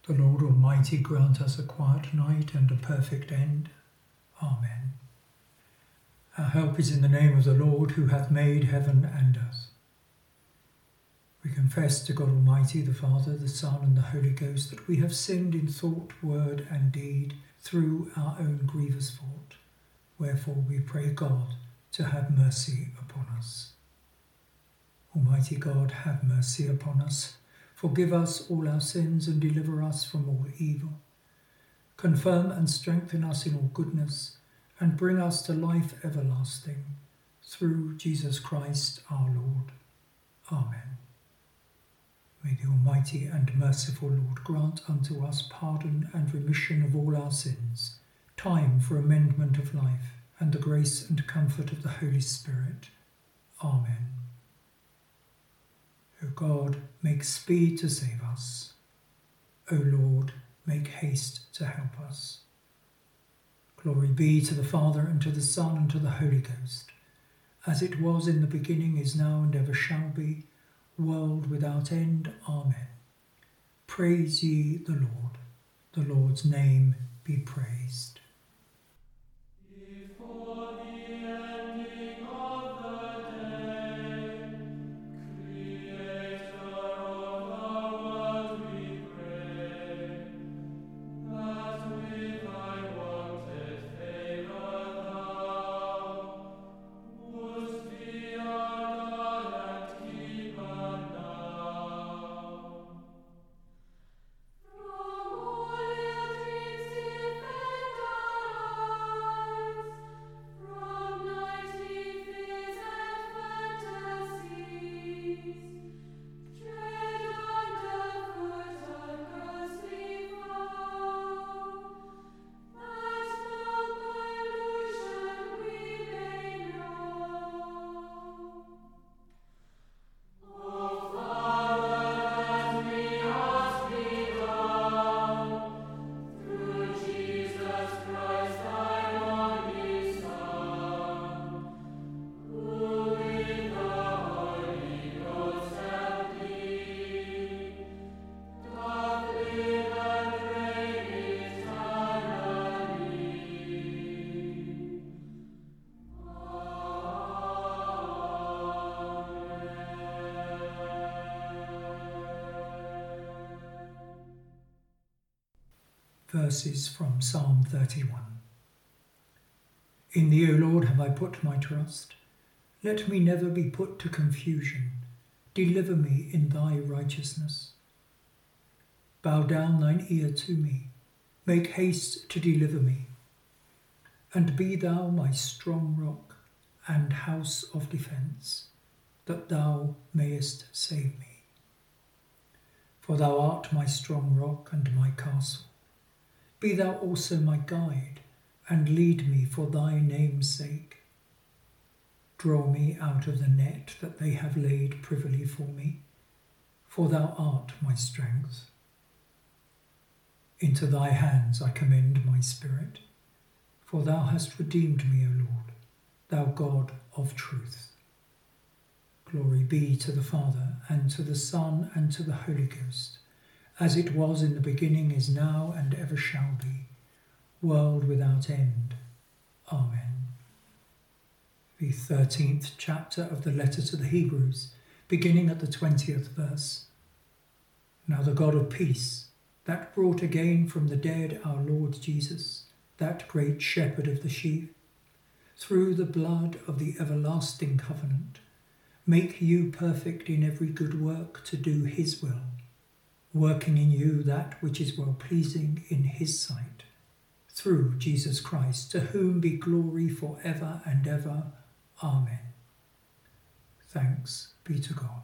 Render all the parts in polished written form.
The Lord Almighty grant us a quiet night and a perfect end. Amen. Our help is in the name of the Lord, who hath made heaven and earth. We confess to God Almighty, the Father, the Son, and the Holy Ghost, that we have sinned in thought, word, and deed through our own grievous fault. Wherefore we pray God to have mercy upon us. Almighty God, have mercy upon us. Forgive us all our sins and deliver us from all evil. Confirm and strengthen us in all goodness, and bring us to life everlasting, through Jesus Christ our Lord. Amen. May the Almighty and merciful Lord grant unto us pardon and remission of all our sins, time for amendment of life, and the grace and comfort of the Holy Spirit. Amen. O God, make speed to save us. O Lord, make haste to help us. Glory be to the Father, and to the Son, and to the Holy Ghost, as it was in the beginning, is now, and ever shall be, world without end. Amen. Praise ye the Lord. The Lord's name be praised. Verses from Psalm 31. In thee, O Lord, have I put my trust. Let me never be put to confusion. Deliver me in thy righteousness. Bow down thine ear to me. Make haste to deliver me. And be thou my strong rock and house of defence, that thou mayest save me. For thou art my strong rock and my castle. Be thou also my guide, and lead me for thy name's sake. Draw me out of the net that they have laid privily for me, for thou art my strength. Into thy hands I commend my spirit, for thou hast redeemed me, O Lord, thou God of truth. Glory be to the Father, and to the Son, and to the Holy Ghost, as it was in the beginning, is now, and ever shall be, world without end. Amen. The 13th chapter of the letter to the Hebrews, beginning at the 20th verse. Now the God of peace, that brought again from the dead our Lord Jesus, that great shepherd of the sheep, through the blood of the everlasting covenant, make you perfect in every good work to do his will, working in you that which is well-pleasing in his sight, through Jesus Christ, to whom be glory for ever and ever. Amen. Thanks be to God.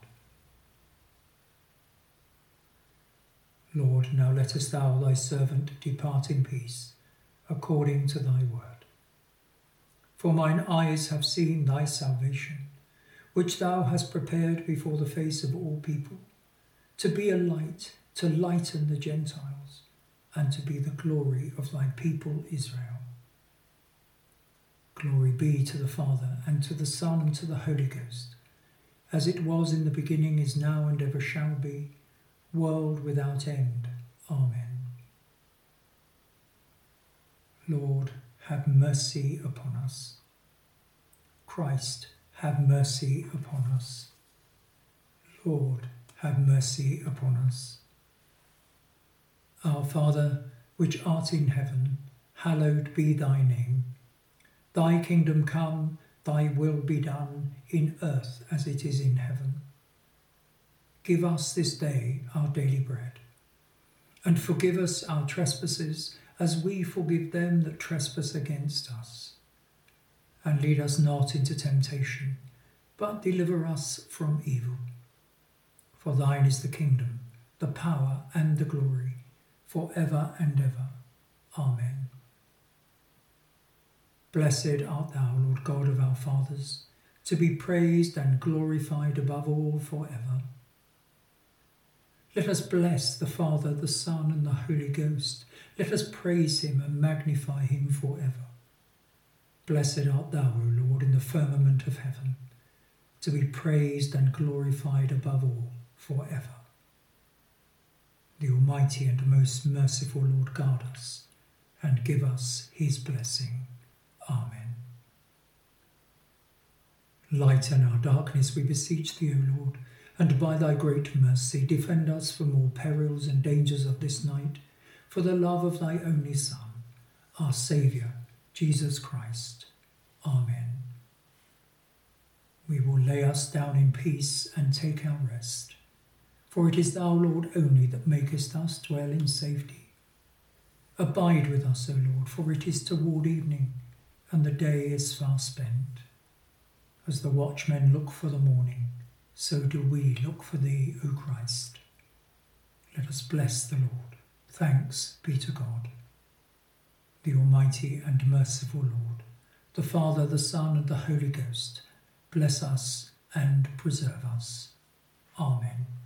Lord, now lettest thou thy servant depart in peace, according to thy word. For mine eyes have seen thy salvation, which thou hast prepared before the face of all people, to be a light to lighten the Gentiles, and to be the glory of thy people Israel. Glory be to the Father, and to the Son, and to the Holy Ghost, as it was in the beginning, is now, and ever shall be, world without end. Amen. have mercy upon us. Christ, have mercy upon us. Lord, have mercy upon us. Our Father, which art in heaven, hallowed be thy name. Thy kingdom come, thy will be done, in earth as it is in heaven. Give us this day our daily bread, and forgive us our trespasses, as we forgive them that trespass against us. And lead us not into temptation, but deliver us from evil. For thine is the kingdom, the power, and the glory, for ever and ever. Amen. Blessed art thou, Lord God of our fathers, to be praised and glorified above all for ever. Let us bless the Father, the Son, and the Holy Ghost. Let us praise him and magnify him for ever. Blessed art thou, O Lord, in the firmament of heaven, to be praised and glorified above all for ever. The Almighty and most merciful Lord guard us, and give us his blessing. Amen. Lighten our darkness, we beseech thee, O Lord, and by thy great mercy defend us from all perils and dangers of this night, for the love of thy only Son, our Saviour, Jesus Christ. Amen. We will lay us down in peace and take our rest, for it is thou, Lord, only that makest us dwell in safety. Abide with us, O Lord, for it is toward evening, and the day is far spent. As the watchmen look for the morning, so do we look for thee, O Christ. Let us bless the Lord. Thanks be to God. The Almighty and merciful Lord, the Father, the Son, and the Holy Ghost, bless us and preserve us. Amen.